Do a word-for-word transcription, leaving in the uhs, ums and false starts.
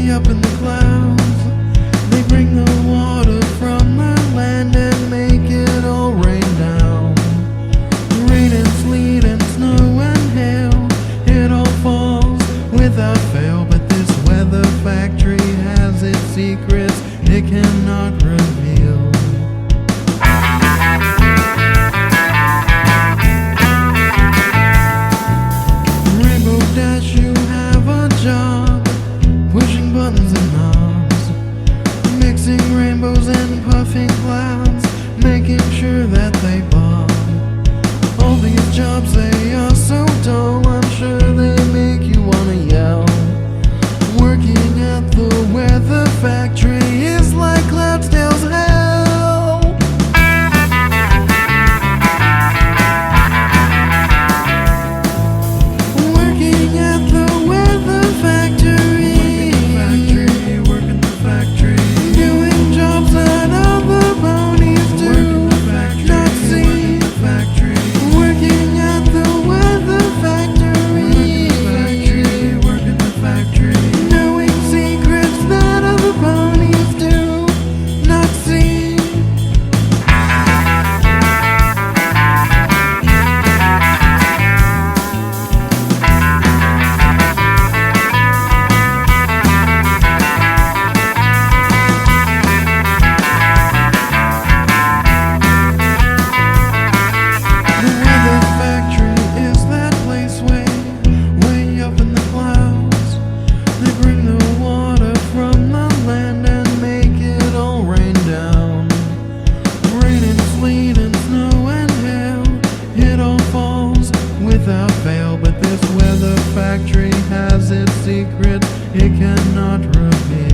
way up in the clouds. They bring the water from the land and make it all rain down. Rain and sleet and snow and hail, it all falls without fail. But this weather factory has its secrets it cannot reveal. Rainbow Dash, you have a job, pushing buttons and knobs, mixing rainbows and puffing clouds, making sure that they bob. All these jobs, they are so dull, I'm sure they make you wanna yell. Working at the weather factory is like Cloudsdale's hell. Working at the weather factory, working the factory, doing jobs that other ponies do, not see. Working at the weather factory, working the factory, knowing secrets that other ponies do not see. The weather factory is that place way, way up in the clouds. They bring the water from the land and make it all rain down. Rain and sleet and snow and hail, it all falls without fail. But this weather factory has its secrets it cannot reveal.